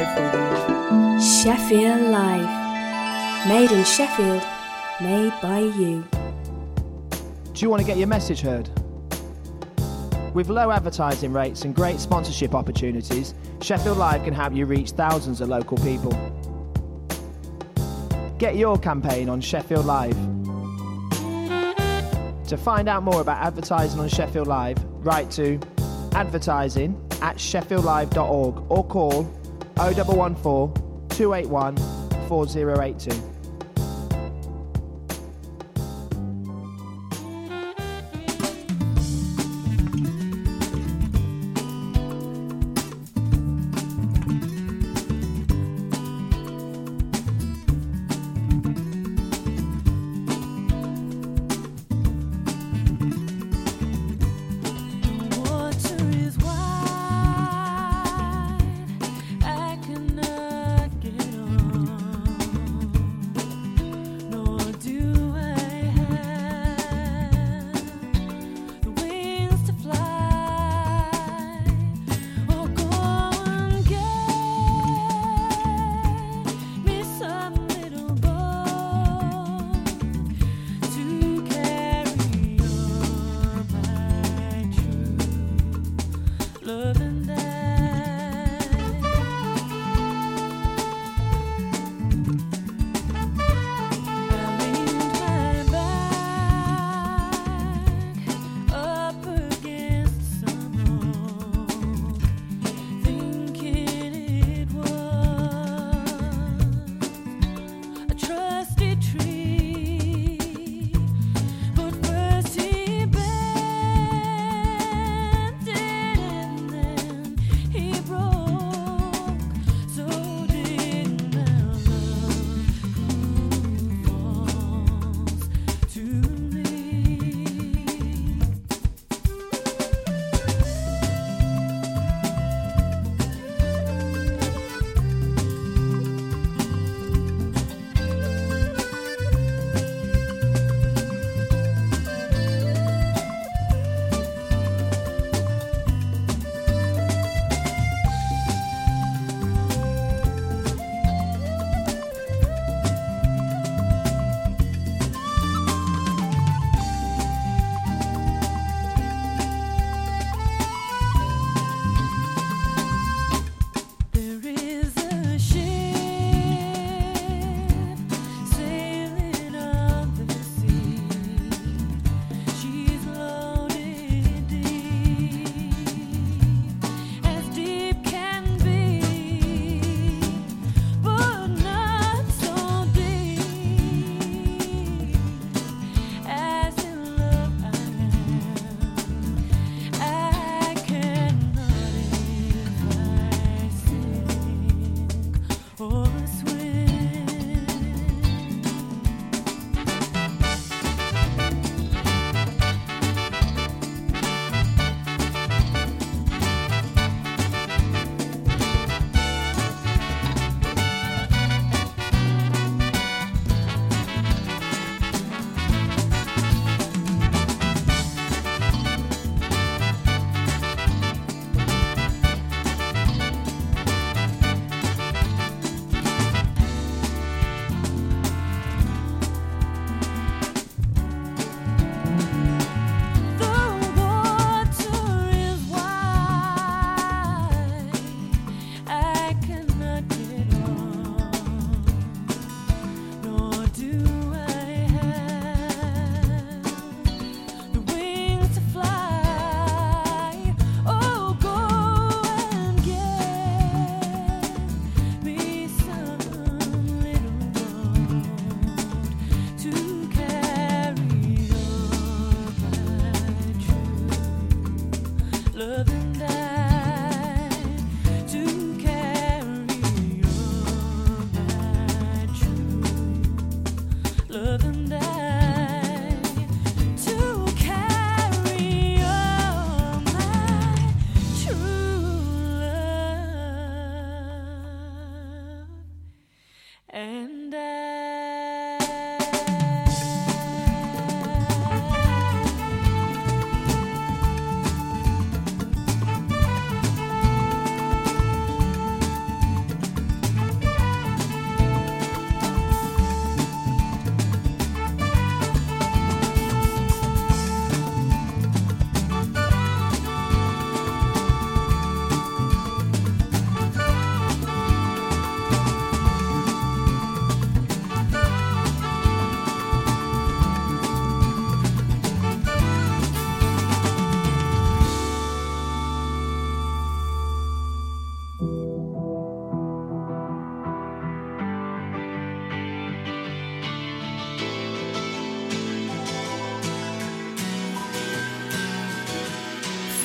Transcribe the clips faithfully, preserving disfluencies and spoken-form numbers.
Live with you. Sheffield Live. Made in Sheffield, made by you. Do you want to get your message heard? With low advertising rates and great sponsorship opportunities, Sheffield Live can help you reach thousands of local people. Get your campaign on Sheffield Live. To find out more about advertising on Sheffield Live, write to advertising at sheffield live dot org or call oh one one four, two eight one, four oh eight two.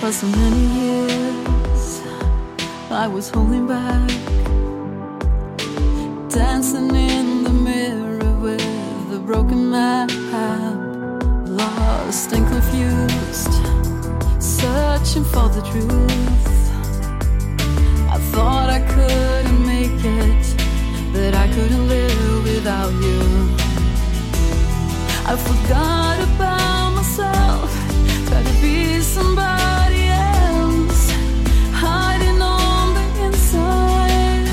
For so many years I was holding back, dancing in the mirror with a broken map, lost and confused, searching for the truth. I thought I couldn't make it, that I couldn't live without you. I forgot about myself, tried to be somebody else, hiding on the inside.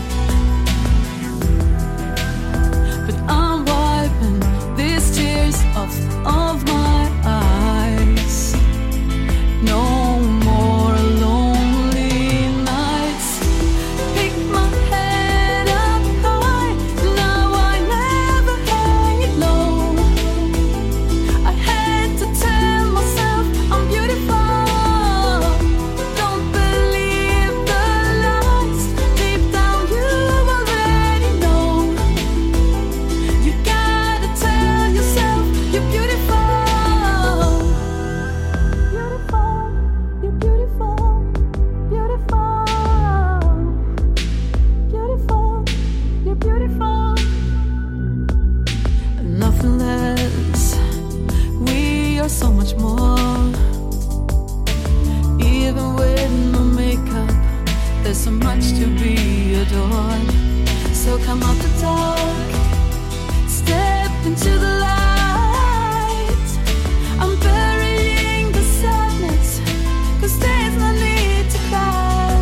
But I'm wiping these tears off of my eyes. No more lonely nights. Pick my head up high, now I never hang low. I had to tell myself I'm beautiful. Don't believe the lies. Deep down you already know. You gotta tell yourself you're beautiful. Beautiful, you're beautiful, beautiful. Beautiful, you're beautiful. Nothing less. We are so much more. Even with no makeup, there's so much to be adored. So come out the dark, step into the light. I'm burying the sadness, 'cause there's no need to cry.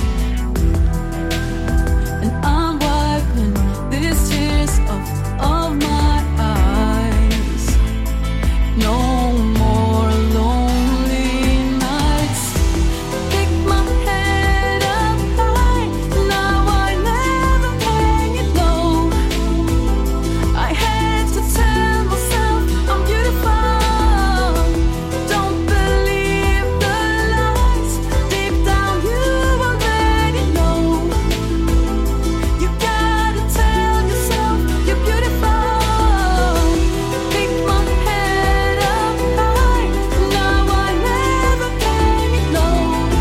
And I'm wiping these tears off of my eyes. No more lonely nights. Pick my head up high, now I never hang it low. I had to tell myself I'm beautiful. Don't believe the lies. Deep down you already know. You gotta tell yourself you're beautiful. Pick my head up high, now I never hang it low.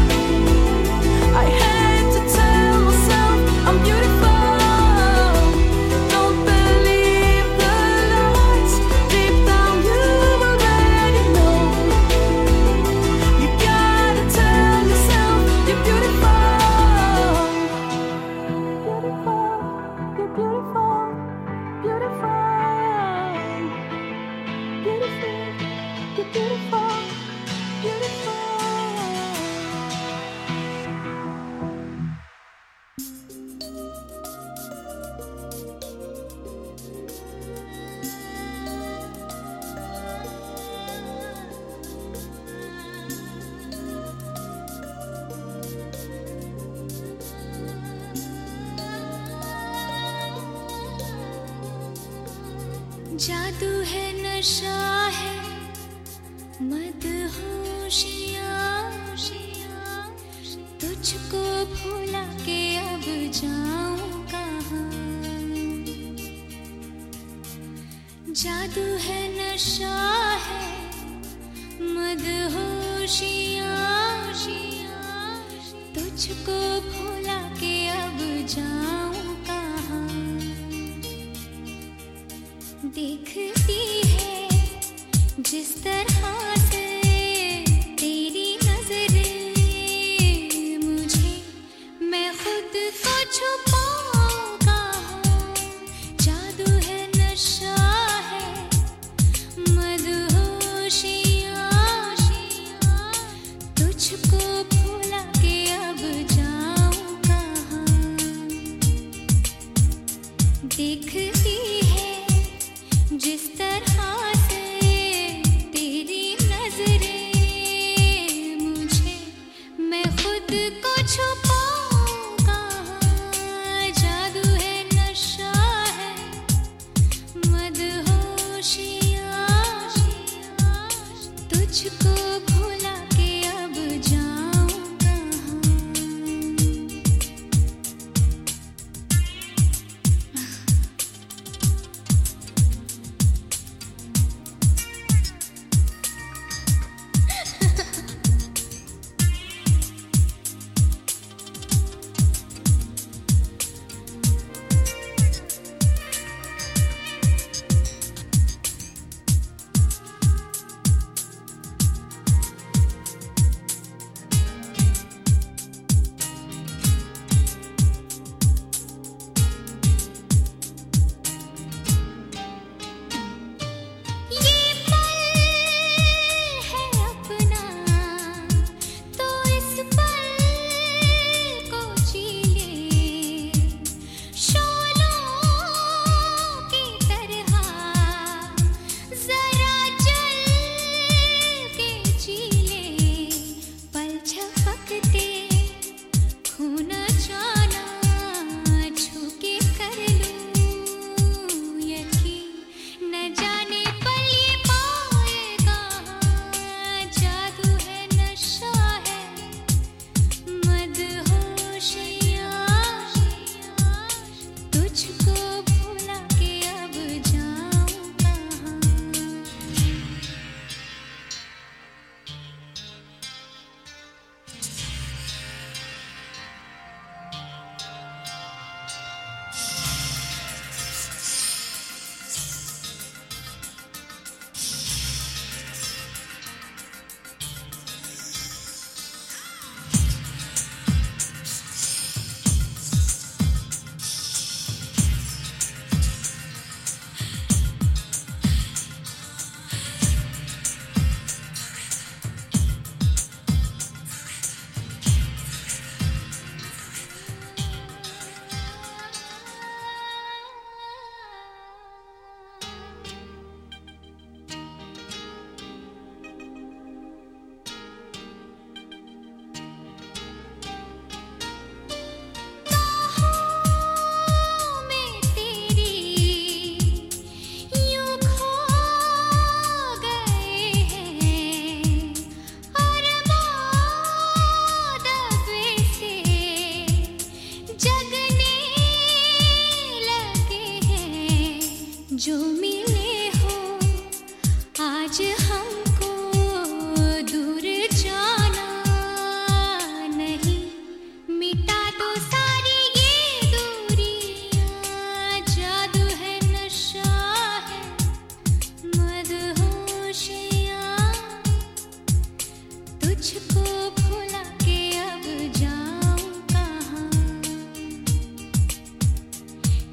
I had to tell myself I'm beautiful. Don't believe the lies. Deep down you already know. You gotta tell yourself you're beautiful. Beautiful, you're beautiful, beautiful. Beautiful, you're beautiful, beautiful. जादू है, नशा है, मदहोशियाँ, तुझको भुला के अब जाऊं कहाँ। जादू है, नशा है, मदहोशियाँ, तुझको भुला के अब जाऊं कहाँ। देखती है जिस तरह से तेरी नजरें मुझे, मैं खुद को छुपाऊं कहाँ। जादू है, नशा है, मदहोशियाँ, तुझको भुला के अब जाऊं कहाँ। देखती है जिस तरह से तेरी नजरें मुझे, मैं खुद को छुपाऊं कहाँ। जादू है, नशा है, मदहोशियाँ, तुझको भुला के अब जाऊं कहाँ।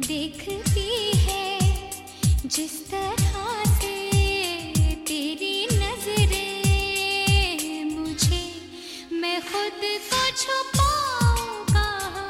देखती है जिस तरह से तेरी नजरें मुझे, मैं खुद को छुपाऊं कहाँ।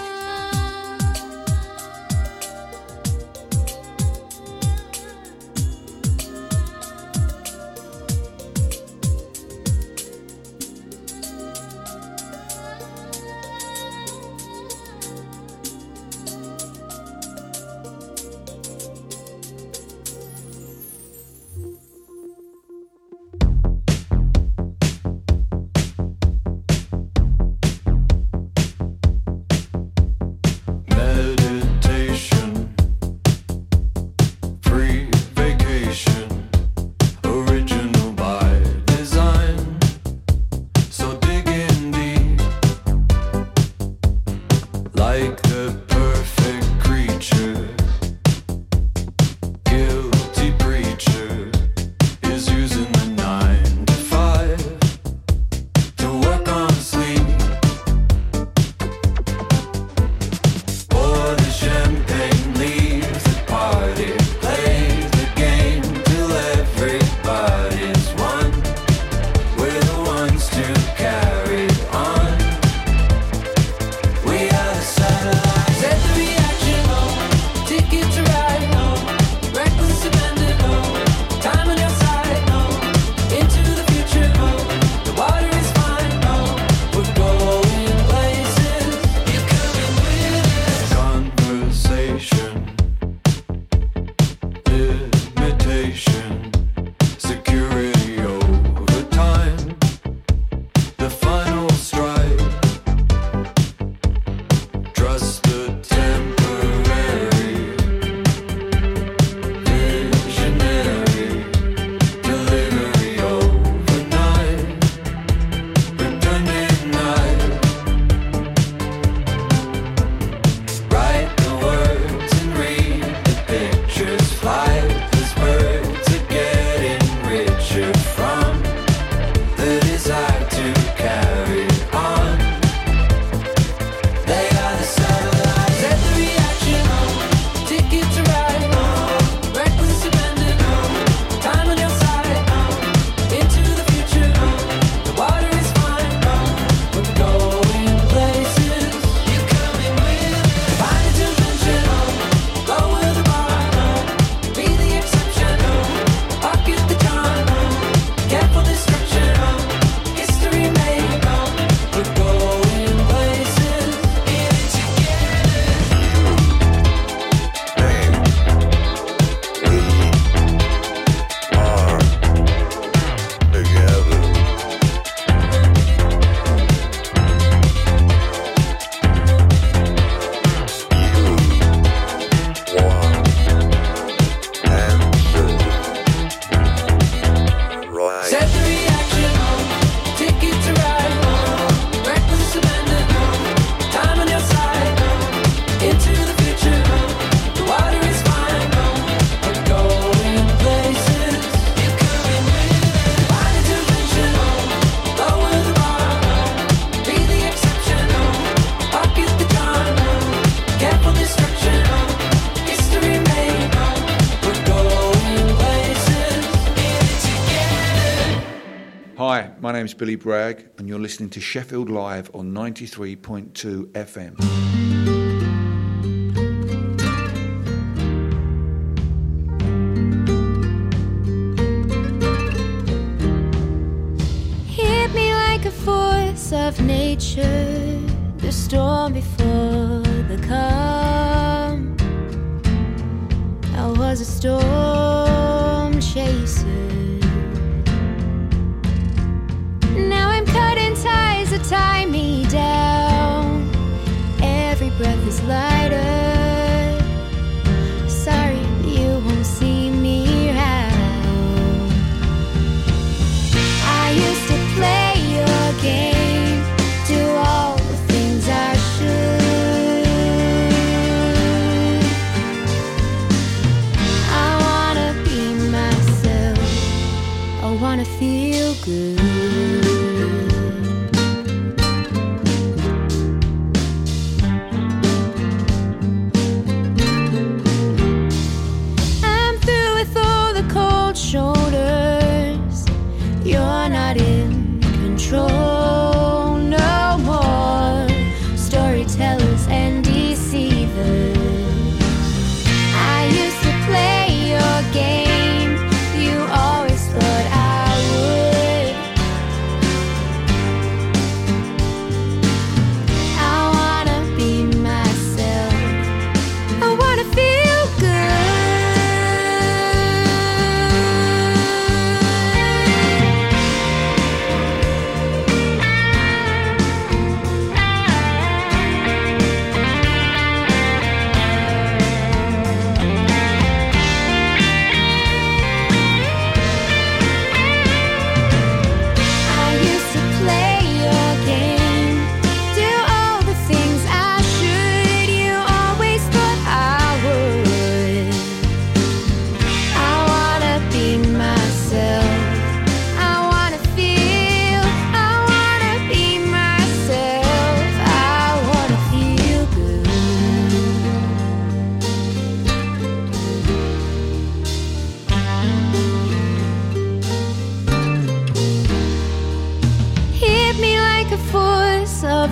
Hi, my name's Billy Bragg, and you're listening to Sheffield Live on ninety-three point two F M. Hit me like a force of nature, the storm before the calm. I was a storm chaser. Now I'm cutting ties that tie me down. Every breath is lighter. Sorry, you won't see me around. I used to play your game, do all the things I should.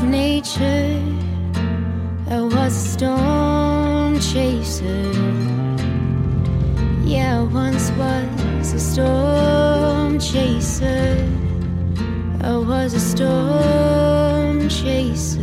of nature. I was a storm chaser. Yeah, I once was a storm chaser. I was a storm chaser.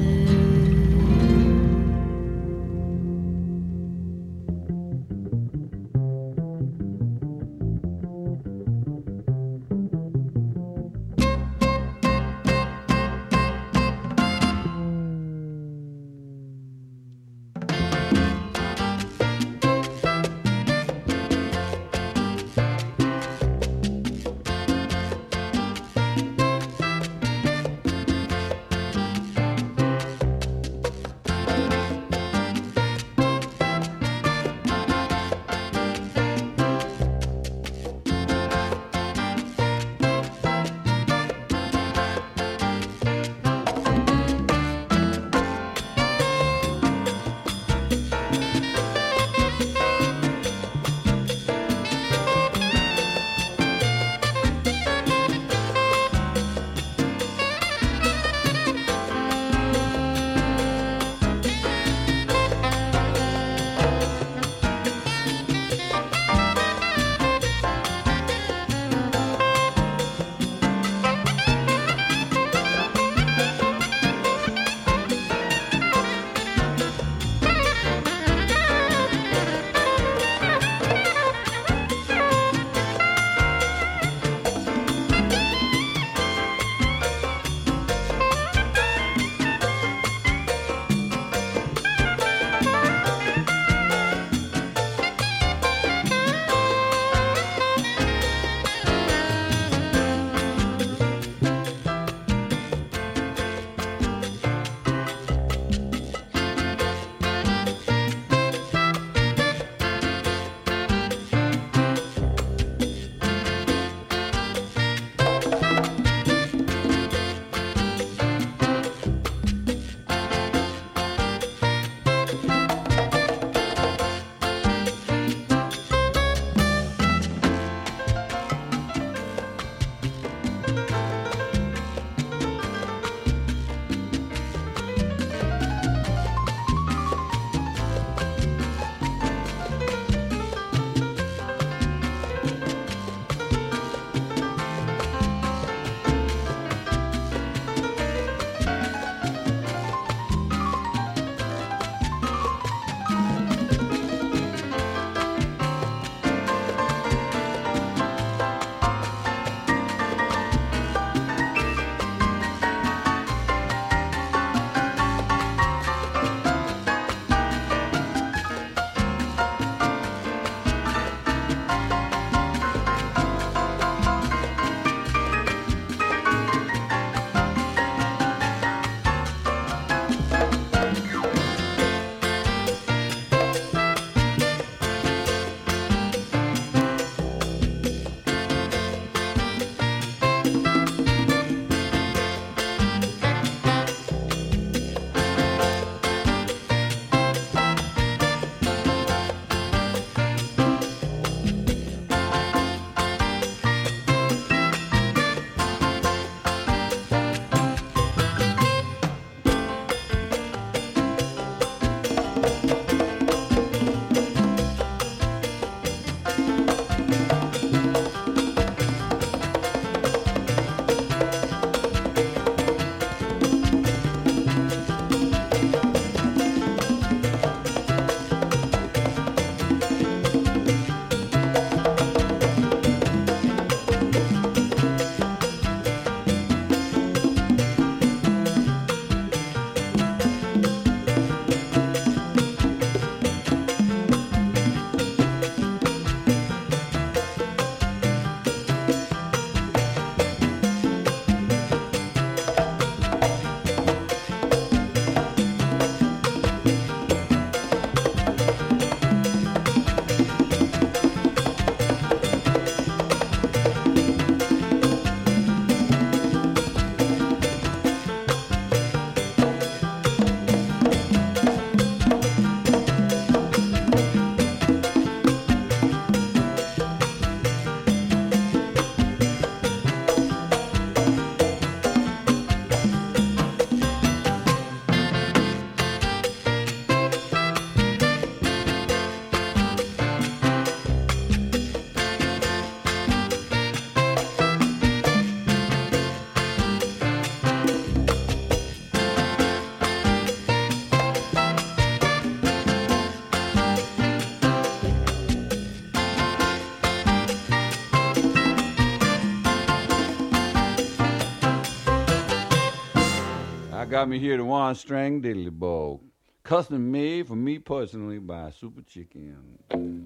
got me here the one string diddly bow, custom made for me personally by Super Chicken.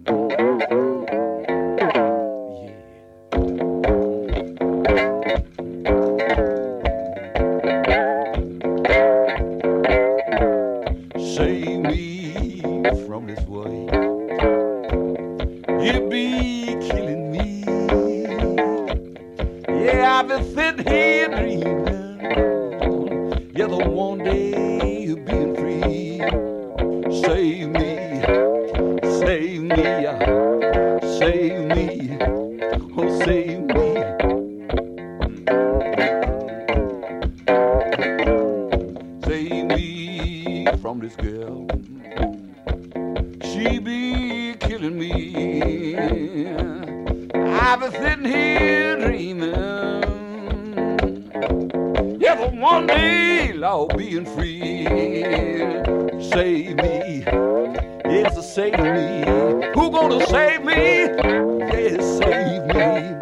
Save me from this way. You be killing me. Yeah, I've been sitting here dreaming. Yeah, the one day you'll be free. Save me, save me, save me, oh save me. Save me from this girl. She be killing me. I've been sitting here dreaming. Yeah, but one day I'll be free. Save me, yes, save me. Who gonna save me? Yes, save me.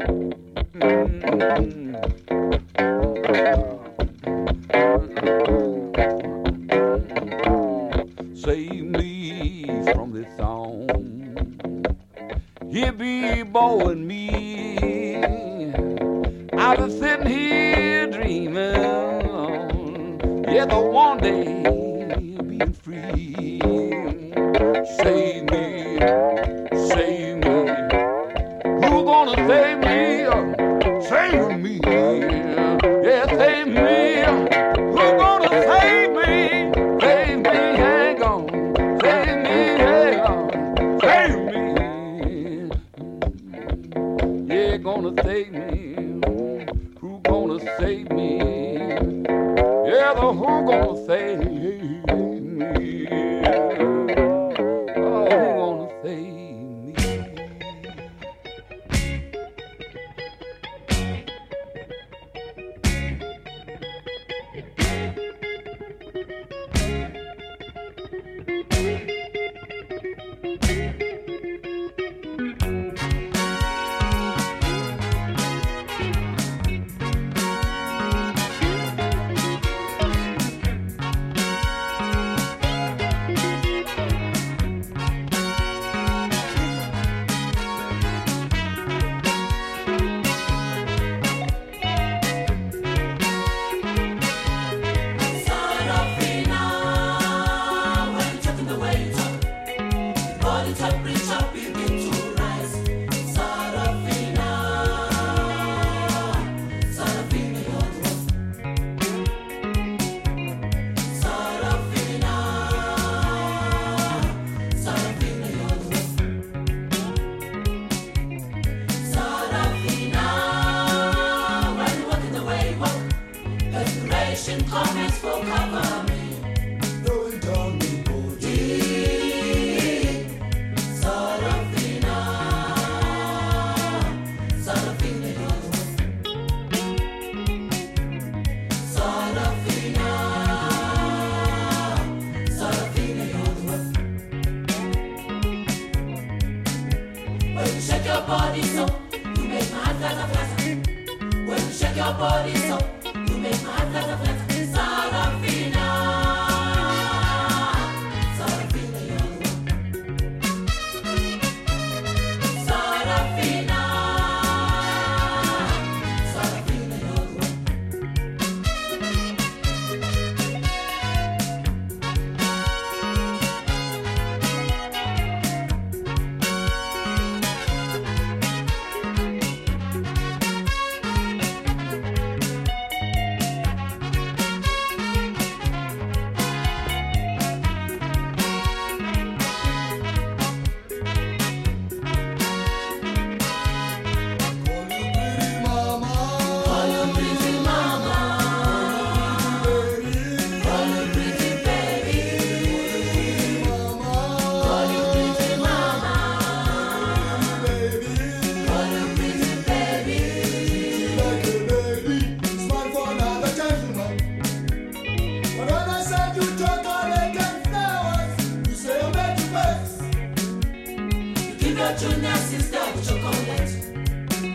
Mm-hmm. Save me from this song. He be bowing me. I've been sitting here dreaming. Yeah, the one day being free. Save me, save me. Who gonna save me? Save me. Yeah, save me. Who gonna save me? Save me, hang on. Save me, hang on. Save me. Yeah, gonna save me. Who gonna save me? Yeah, the who gonna save me? Oh, who gonna save me?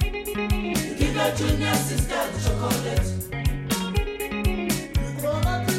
Junior sister chocolate. You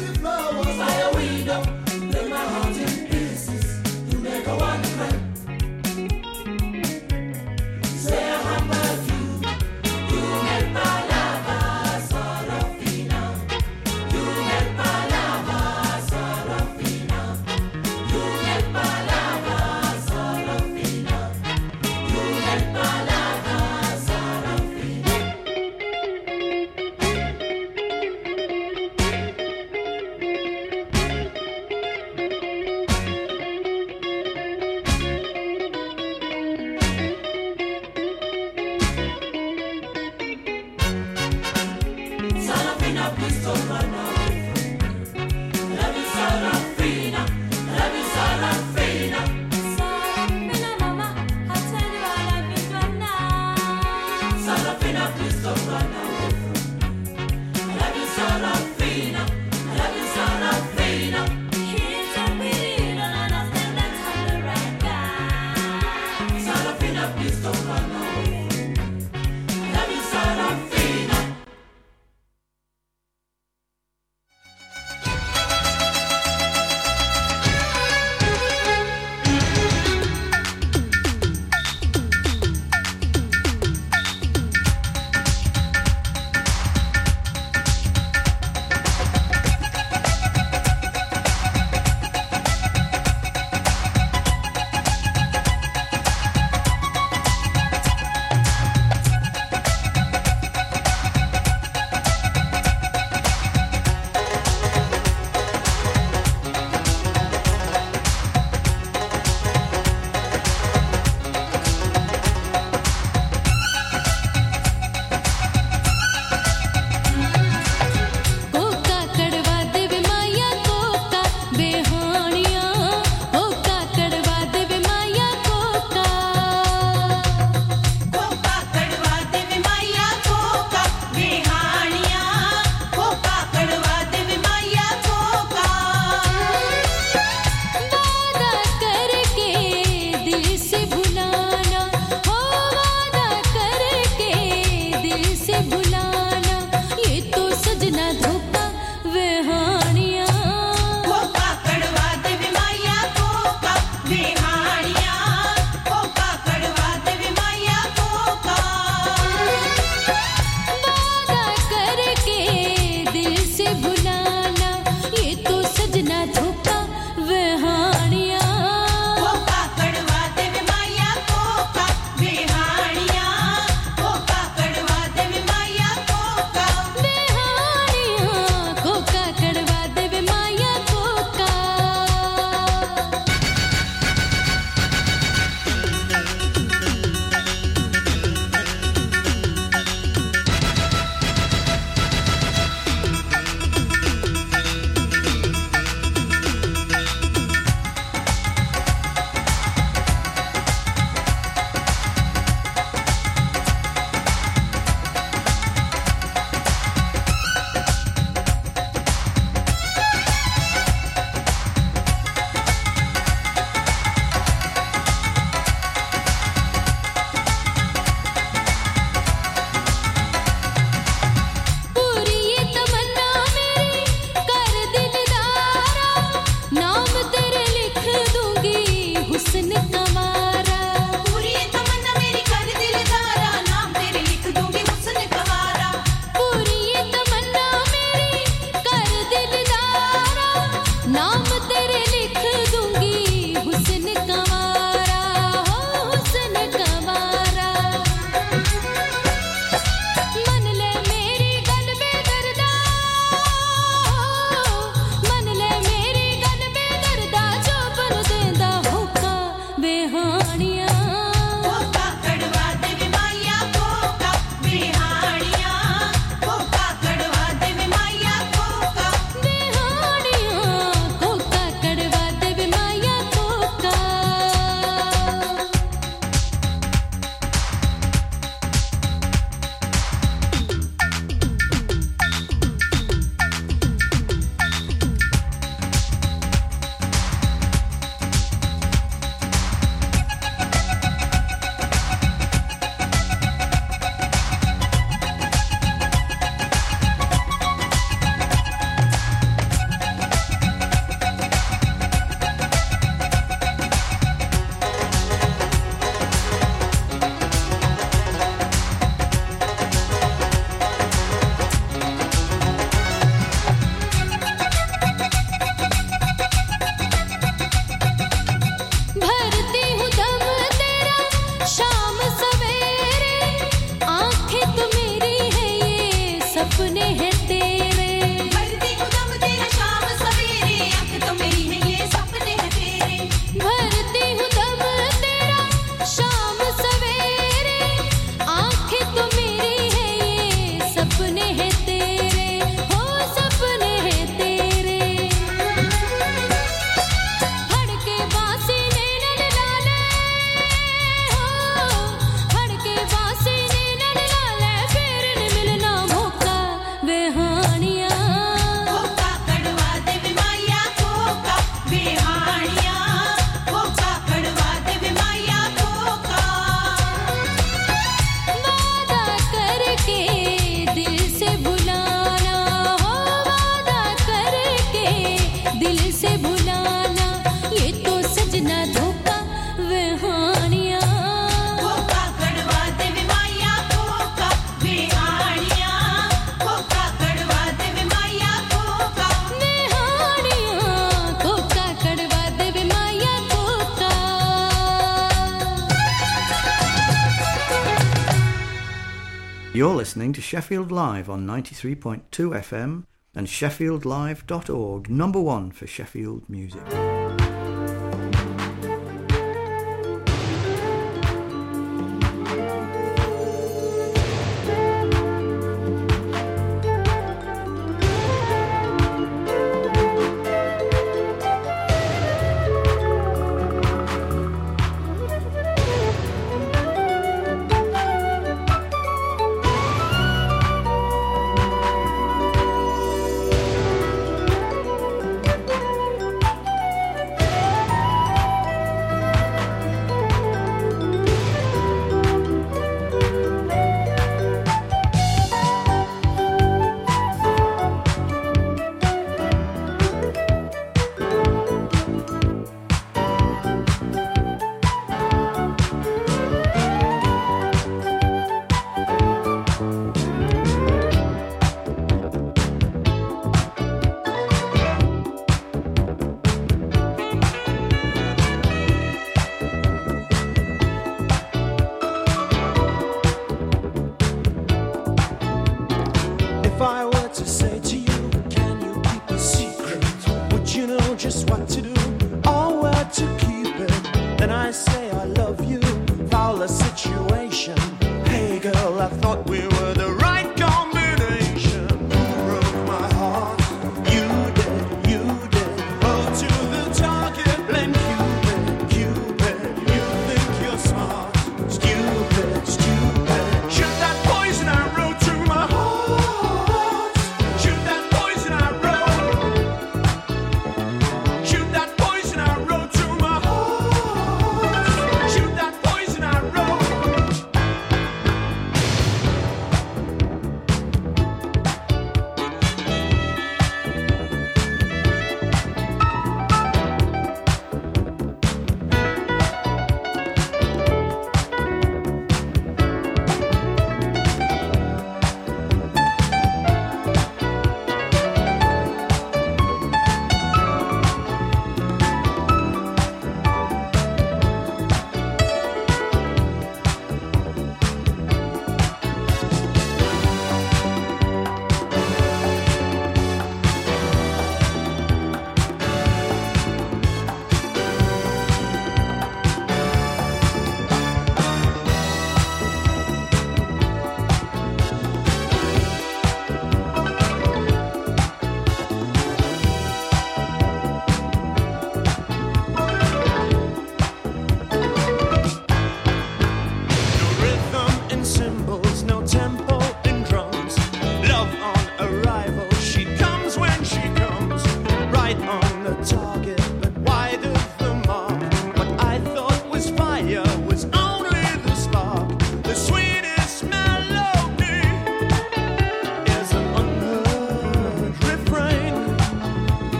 You're listening to Sheffield Live on ninety-three point two F M and sheffield live dot org, number one for Sheffield music.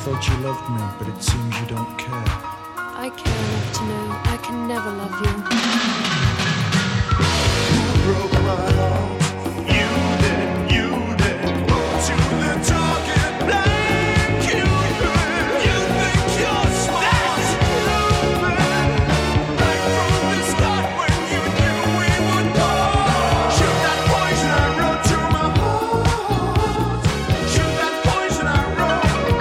thought you loved me, but it seems you don't care. I care enough to know I can never love you. You broke my heart. You did, you did. Brought you the target blank. You you think you're smart. Right from the start when you knew we would part. Shoot that poison I wrote to my heart. Shoot that poison I wrote.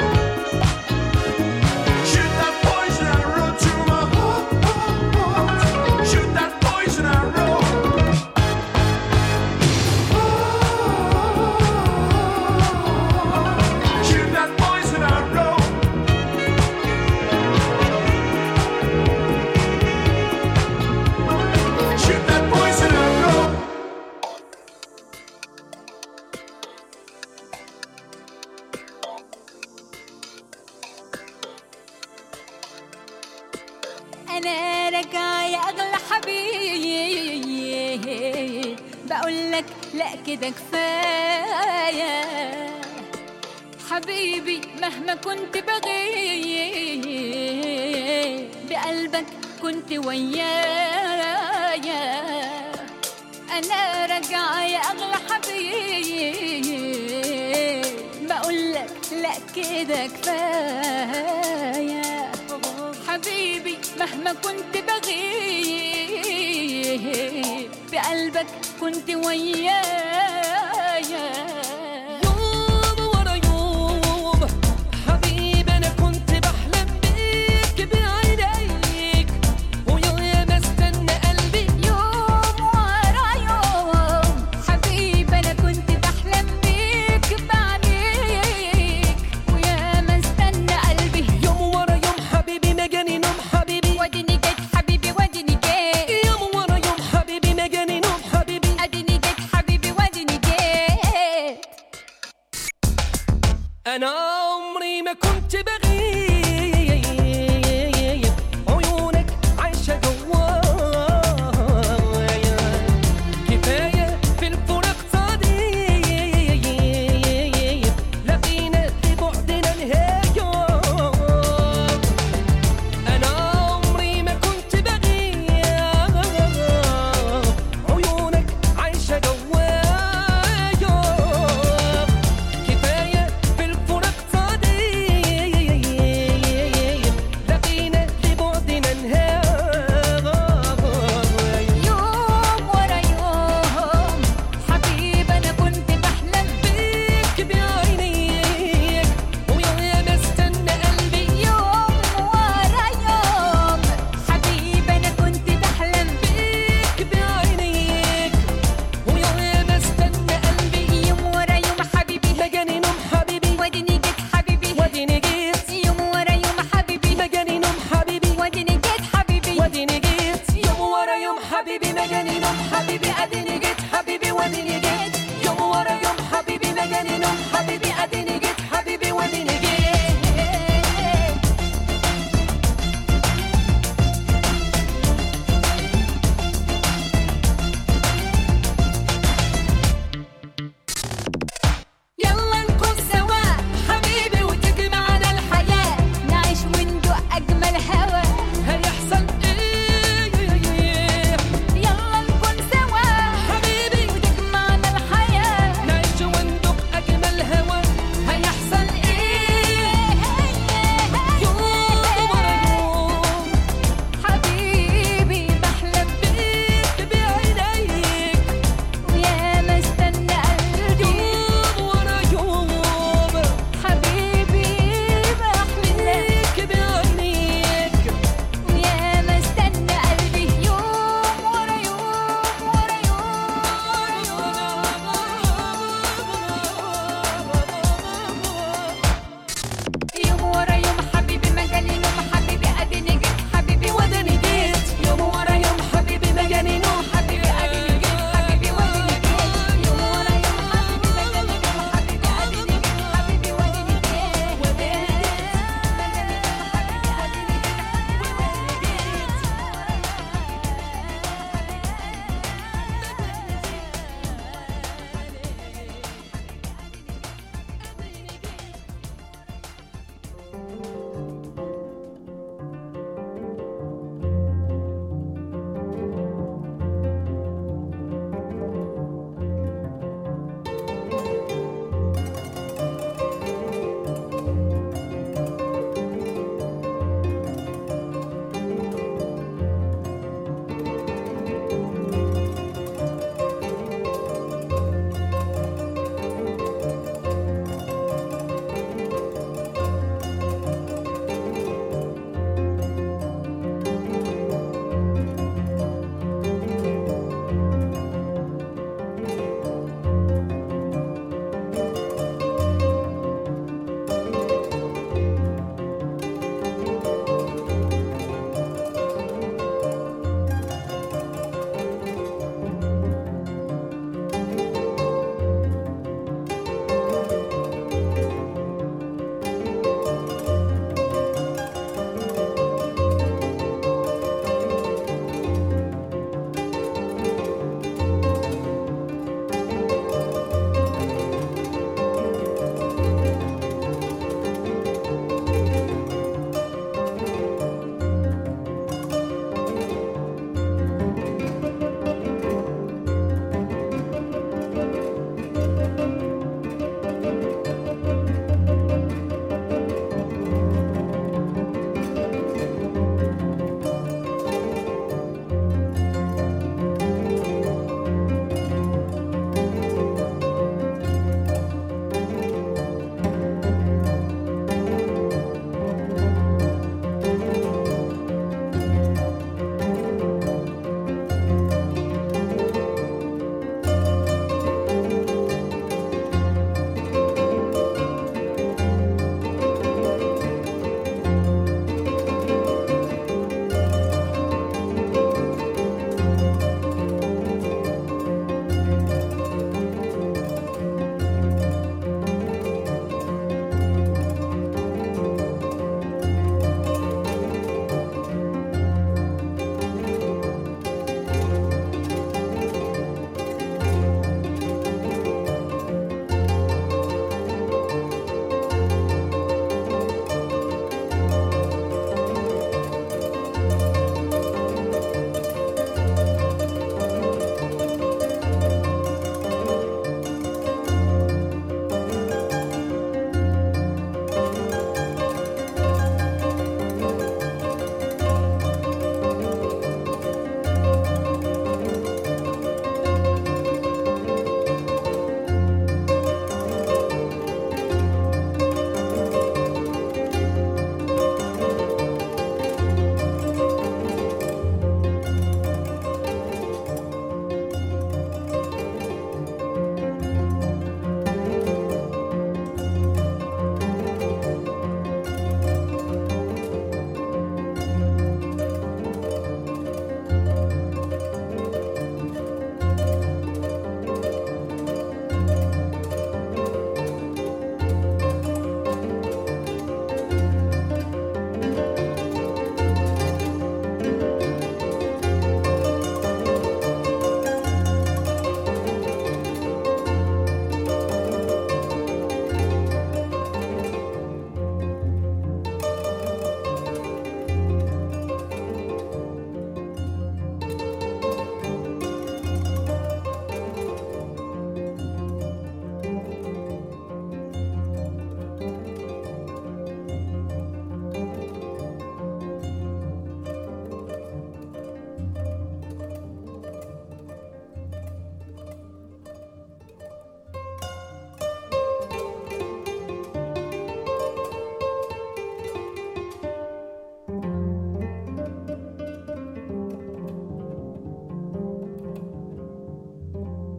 Shoot that poison I wrote to my heart. Shoot that poison I wrote. Shoot that poison I wrote. Shoot that poison I wrote. أنا راجعة يا أغلى حبيب، بقولك لأ كده كفاية حبيبي، مهما كنت بغيب بقلبك كنت ويايا. أنا راجعة يا أغلى حبيب، بقولك لأ كده كفاية حبيبي، مهما كنت بغيب بقلبك كنت ويايا. يوم ورا يوم حبيبي أنا كنت بحلم بيك بعينيك، ويا ما استنى قلبي يوم ورا يوم حبيبي أنا كنت بحلم بيك بعينيك، ويا ما استنى قلبي يوم ورا يوم حبيبي ما جاني نوم حبيبي، وديني جيت حبيبي وديني جيت. يوم ورا يوم حبيبي ما جاني نوم حبيبي، اديني جيت حبيبي وديني جيت. أنا عمري ما كنت بغيب، عيونك عايشة جوايا، كفاية في الفراق صديق، لقينا لبعدنا نهاية. أنا عمري ما كنت بغيب، عيونك عايشة جوايا، كفاية في الفراق صديق،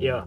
Radio.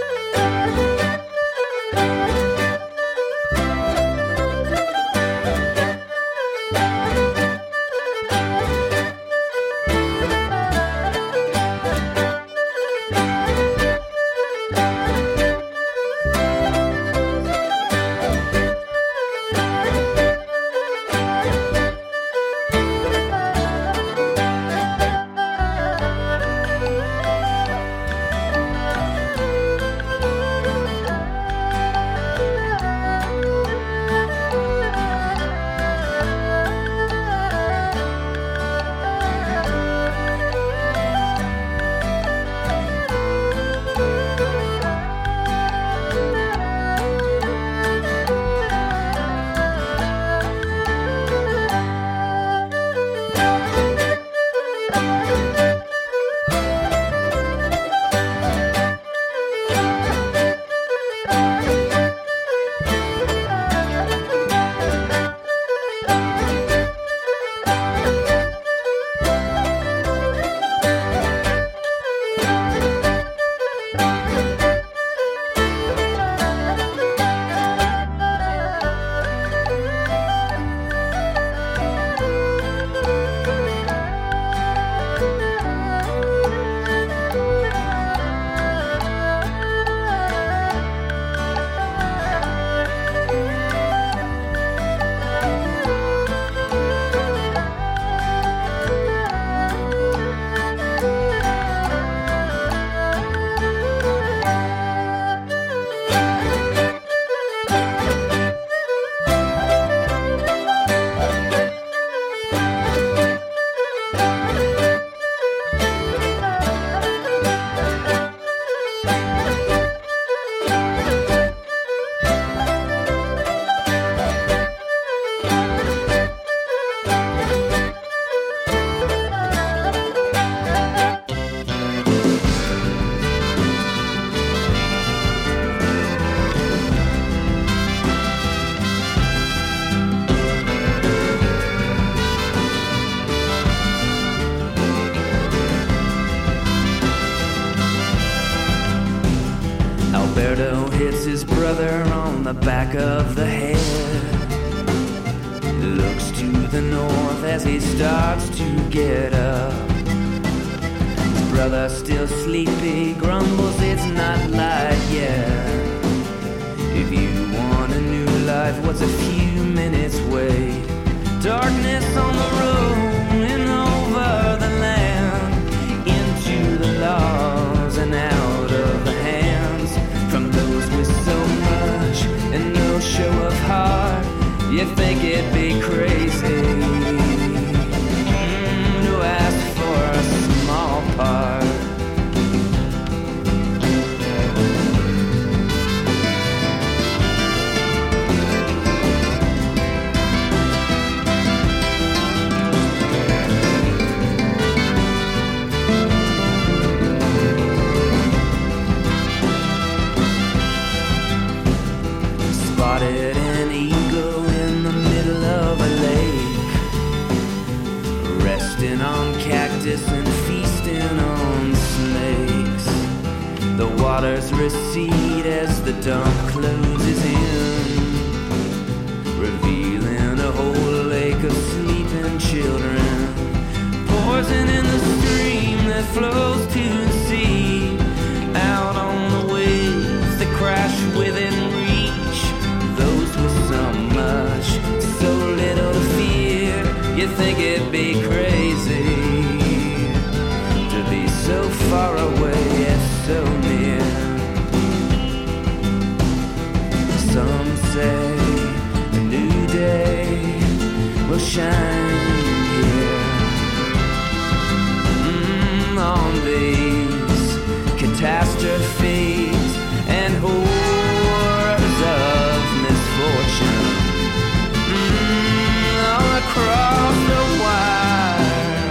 Alberto hits his brother on the back of the head. Looks to the north as he starts to get up. His brother, still sleepy, grumbles it's not light yet. If you want a new life, what's a few minutes wait? Darkness on the road and over the land, into the laws and out of the hands from those with so much and no show of heart. You think it'd be crazy mm, to ask for a small part. Spotted an eagle in the middle of a lake, resting on cactus and feasting on snakes. The waters recede as the dump closes in, revealing a whole lake of sleeping children. Poison in the stream that flows to the sea, out on the waves that crash within reach. Those with so much, so little to fear. You think it'd be crazy to be so far away yet so near. Some say a new day will shine here mm, on these catastrophes and horrors of misfortune mm, all across the wire.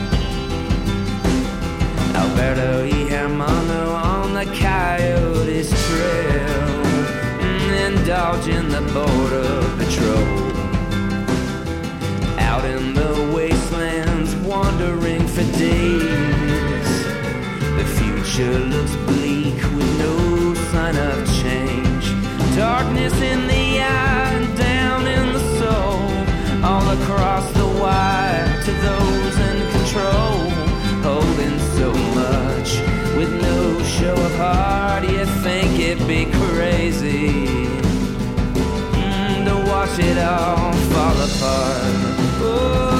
Alberto y Hermano on the Coyotes Trail, mm, indulging the border patrol. Out in the wastelands, wandering for days. The future looks bleak with no darkness in the eye, down in the soul, all across the wire to those in control, holding so much with no show of heart. You think it'd be crazy mm, to watch it all fall apart. Oh,